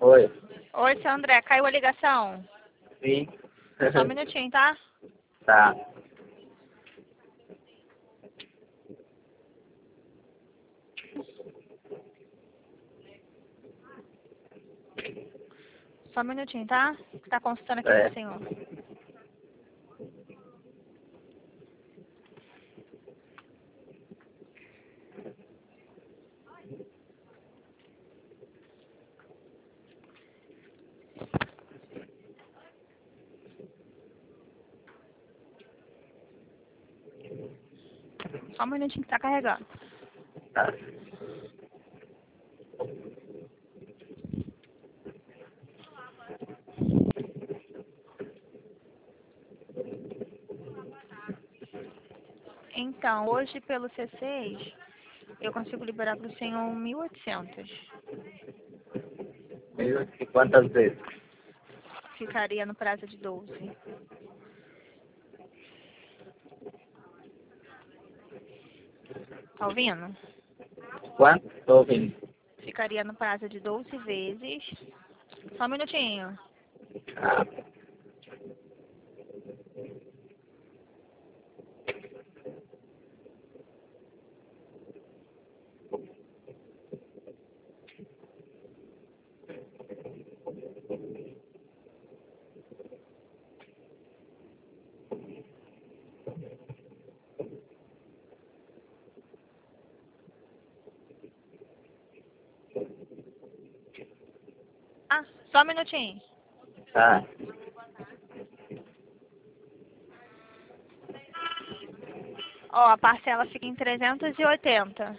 Oi. Oi, seu André, caiu a ligação? Sim. Só um minutinho, tá? Tá. Só um minutinho, tá? Tá consultando aqui É. pro senhor. Só um minutinho que tá carregando. Tá. Então, hoje pelo C6, eu consigo liberar pro senhor 1.800. E quantas vezes? Ficaria no prazo de 12. Tá ouvindo? Quanto? Tô ouvindo. Ficaria no prazo de 12 vezes. Só um minutinho. Ah, Ah, só um minutinho. tá. Ó, a parcela fica em 380.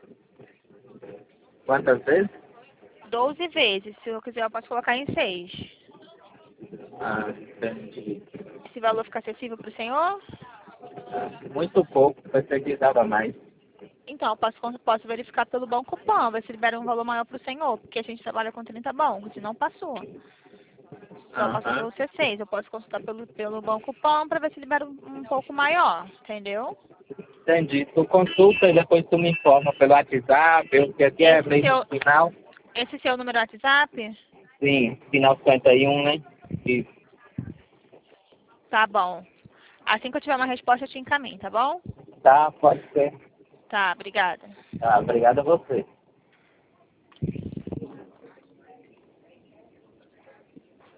Quantas vezes? 12 vezes. Se eu quiser, eu posso colocar em 6. Ah, entendi. Esse valor fica acessível pro senhor? Muito pouco, pensei que dava mais. Então, eu posso verificar pelo Banco Pan, ver se libera um valor maior pro senhor, porque a gente trabalha com 30 bancos e não passou. Só passou Aham. pelo C6. Eu posso consultar pelo Banco Pan para ver se libera um pouco maior, entendeu? Entendi. Tu consulta e depois tu me informa pelo WhatsApp, eu que aqui é Esse bem seu, no final. esse seu número WhatsApp? Sim, final 51, né? Isso. Tá bom. Assim que eu tiver uma resposta, eu te encaminho, tá bom? Tá, pode ser. Tá, obrigada. Tá, obrigado a você.